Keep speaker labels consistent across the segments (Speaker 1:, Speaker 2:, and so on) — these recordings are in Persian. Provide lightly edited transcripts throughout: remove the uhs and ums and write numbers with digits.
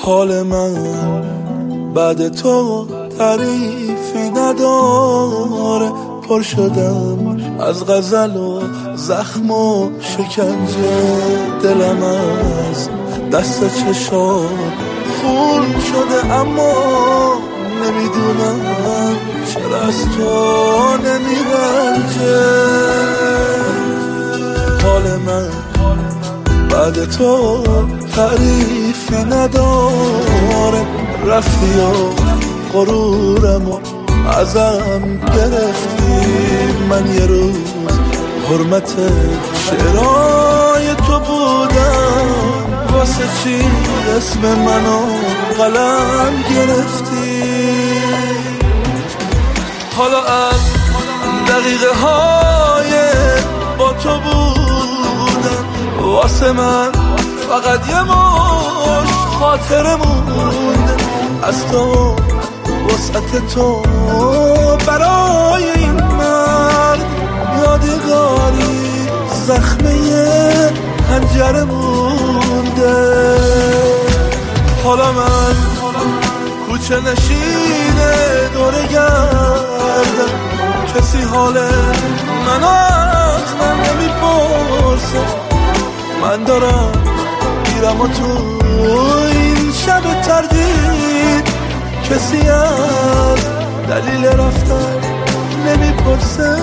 Speaker 1: حال من بعد تو تعریفی نداره، پر شدم از غزل و زخم و شکنجه، دلم از دست چشات خون شده، اما نمیدونم چرا از تو نمیرنجه. حال من بعد تو تعریفی نداره، رفتی و غرورمو ازم گرفتی، من یه روز حرمت شعرهای تو بودم، واسه چی اسم منو قلم گرفتی؟ حالا از دقیقه های با تو بودم، واسه من فقط یه مش خاطره مونده از تو، وسعت تو برای این مرد یادگاری، زخمه حنجره مونده. حالا من کوچه نشینه دوره گردم، کسی حال منو از من نمیپرسه، من دارم میرم و تو این شب تردید کسی از دلیل رفتن نمیپرسه.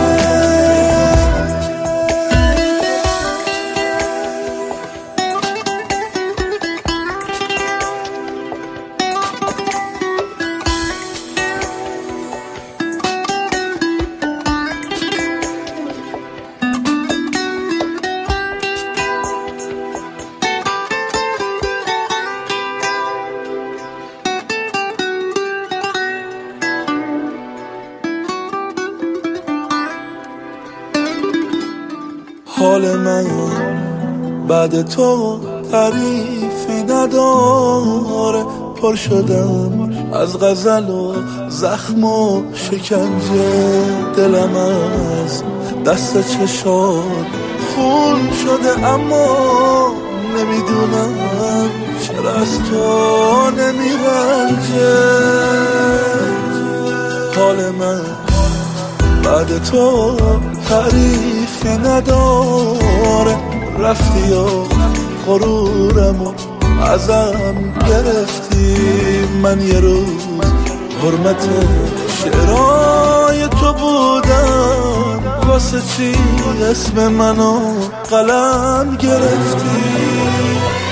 Speaker 1: حال من بعد تو تعریفی نداره، پر شدم از غزل و زخم و شکنجه، دلم از دست چشات خون شده، اما نمیدونم چرا از تو نمیرنجه. حال من بعد تو تعریفی نداره، رفتی و غرورمو ازم گرفتی، من یه روز حرمت شعرهای تو بودم، واسه چی اسم منو قلم گرفتی؟